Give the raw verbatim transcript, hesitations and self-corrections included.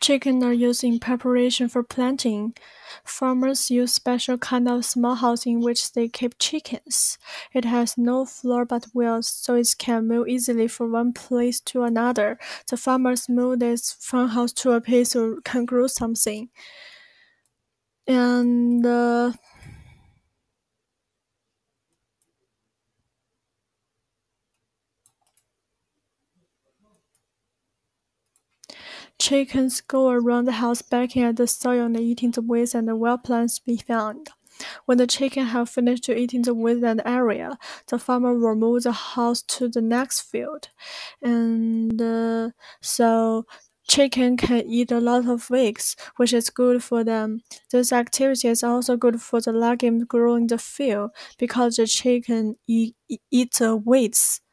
Chicken are used in preparation for planting. Farmers use special kind of small house in which they keep chickens. It has no floor but wheels, so it can move easily from one place to another. The farmers move this farmhouse to a place so it can grow something. And uh, chickens go around the house barking at the soil and eating the weeds and the wild plants be found. When the chicken have finished eating the woodland area, the farmer will move the house to the next field. And uh, so chicken can eat a lot of weeds, which is good for them. This activity is also good for the legumes growing in the field because the chicken eat, eat the weeds.